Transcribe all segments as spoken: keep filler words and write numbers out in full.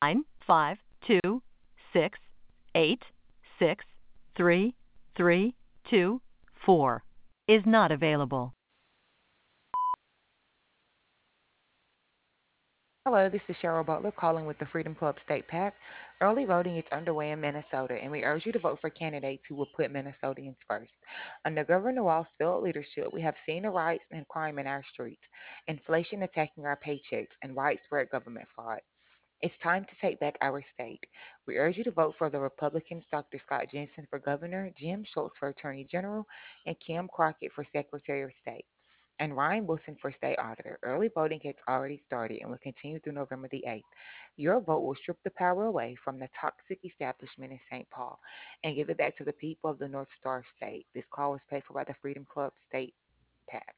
nine five two six eight six three three two four is not available. Hello, this is Cheryl Butler calling with the Freedom Club State PAC. Early voting is underway in Minnesota, and we urge you to vote for candidates who will put Minnesotans first. Under Governor Walz's failed leadership, we have seen the riots and crime in our streets, inflation attacking our paychecks, and widespread government fraud. It's time to take back our state. We urge you to vote for the Republicans Doctor Scott Jensen for governor, Jim Schultz for attorney general, and Kim Crockett for secretary of state, and Ryan Wilson for state auditor. Early voting has already started and will continue through November the eighth. Your vote will strip the power away from the toxic establishment in Saint Paul and give it back to the people of the North Star State. This call was paid for by the Freedom Club State PAC.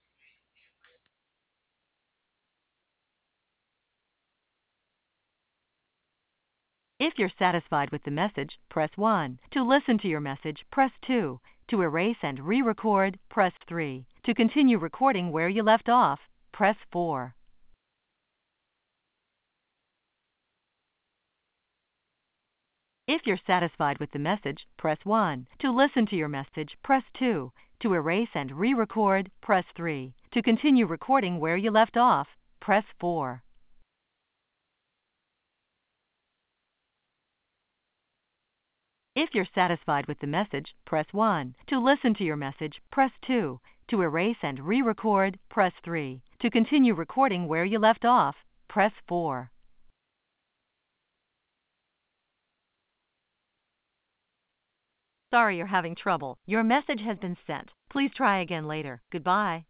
If you're satisfied with the message, press one. To listen to your message, press two. To erase and re-record, press three. To continue recording where you left off, press four. If you're satisfied with the message, press one. To listen to your message, press two. To erase and re-record, press three. To continue recording where you left off, press four. If you're satisfied with the message, press one. To listen to your message, press two. To erase and re-record, press three. To continue recording where you left off, press four. Sorry you're having trouble. Your message has been sent. Please try again later. Goodbye.